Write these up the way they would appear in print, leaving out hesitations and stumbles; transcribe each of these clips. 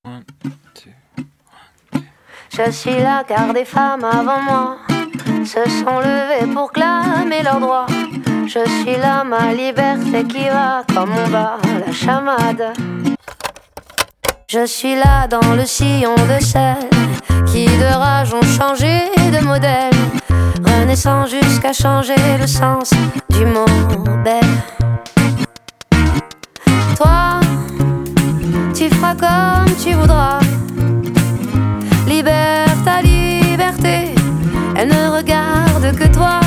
Je suis là car des femmes avant moi se sont levées pour clamer leurs droits. Je suis là, ma liberté qui va comme on bat la chamade. Je suis là dans le sillon de celles qui de rage ont changé de modèle, renaissant jusqu'à changer le sens du mot belle. Toi, tu feras comme tu voudras. Libère ta liberté, elle ne regarde que toi.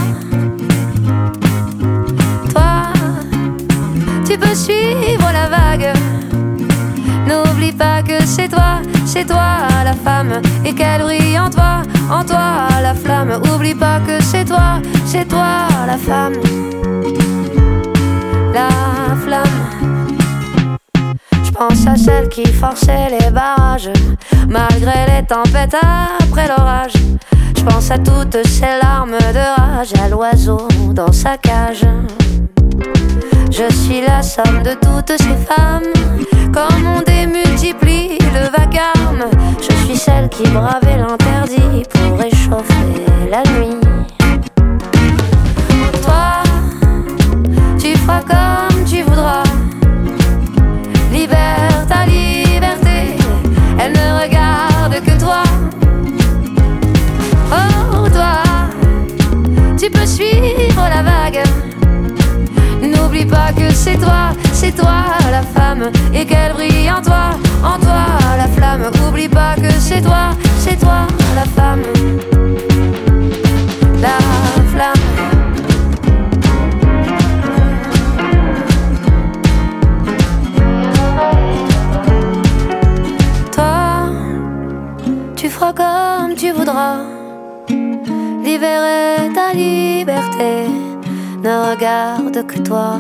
Toi, tu peux suivre la vague. N'oublie pas que c'est toi la femme, et qu'elle brille en toi la flamme. Oublie pas que c'est toi la femme, la flamme. Je pense à celle qui forçait les barrages, malgré les tempêtes après l'orage. Je pense à toutes ces larmes de rage, à l'oiseau dans sa cage. Je suis la somme de toutes ces femmes, comme on démultiplie le vacarme. Je suis celle qui bravait l'interdit pour réchauffer la nuit. Toi, tu feras comme tu voudras. Libère ta liberté, elle ne regarde que toi. Oh toi, tu peux suivre la vague. N'oublie pas que c'est toi la femme, et qu'elle brille en toi la flamme. Oublie pas que c'est toi la femme, la flamme. Toi, tu feras comme tu voudras. Libérer ta liberté ne regarde que toi.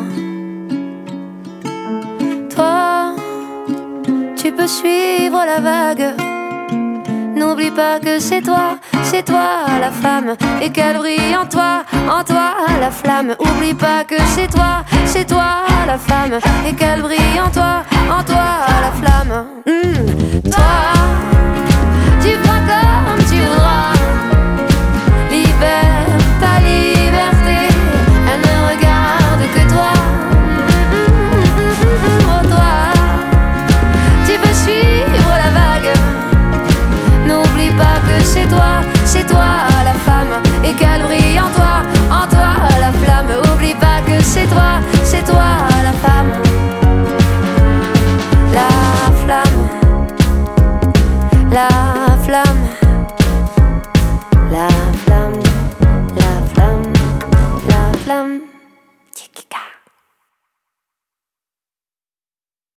Toi, tu peux suivre la vague. N'oublie pas que c'est toi la femme, et qu'elle brille en toi la flamme. Oublie pas que c'est toi la femme, et qu'elle brille en toi la flamme. Toi, tu feras comme tu voudras. Libère ta liberté, elle ne regarde que toi. Oh toi, tu peux suivre la vague. N'oublie pas que c'est toi la femme, et qu'elle brille en toi la flamme. Oublie pas que c'est toi la femme, la flamme, la flamme.